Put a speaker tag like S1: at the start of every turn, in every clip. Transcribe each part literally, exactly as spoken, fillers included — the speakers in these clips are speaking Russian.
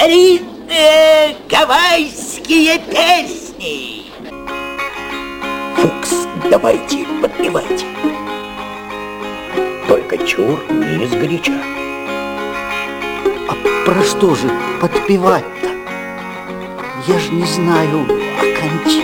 S1: старинные гавайские песни. Фукс, давайте, подпевайте. Только чур не сгоряча.
S2: А про что же подпевать-то? Я ж не знаю окончания.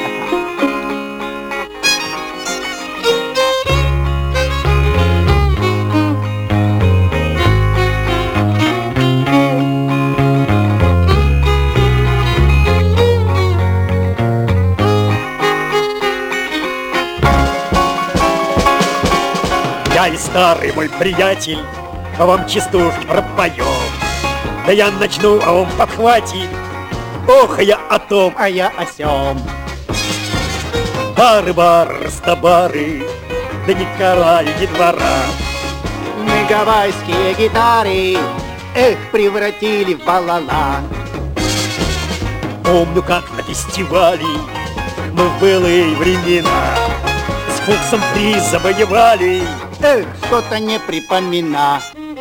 S3: Я и старый мой приятель, а вам частушки пропоем. Да я начну, а он подхватит. Ох, я о том, а я о сём. Бары-бары, растобары, да ни кораль, ни двора.
S2: Мы гавайские гитары, эх, превратили в балала.
S3: Помню, как на фестивале мы в былые времена с Фуксом приз завоевали.
S2: Эх, что-то не припомина.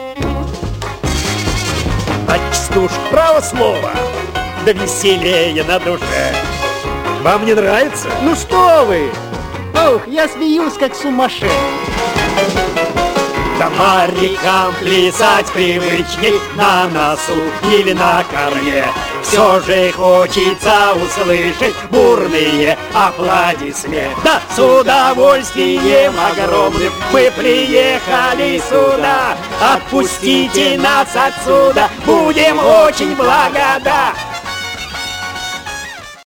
S3: А частушка, право слово, да веселее на душе. Вам не нравится?
S2: Ну что вы? Ох, я смеюсь, как сумасшедший.
S3: Да морякам плясать привычней на носу или на корме. Все же хочется услышать бурные аплодисменты. Да с удовольствием огромным мы приехали сюда. Отпустите нас отсюда, будем очень благодарны.